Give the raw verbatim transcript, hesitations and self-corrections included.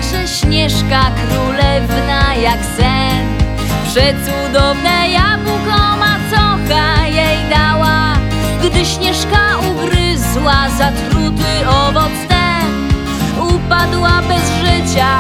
także Śnieżka królewna jak sen. Przecudowne jabłko macocha jej dała, gdy Śnieżka ugryzła zatruty owoc ten. Upadła bez życia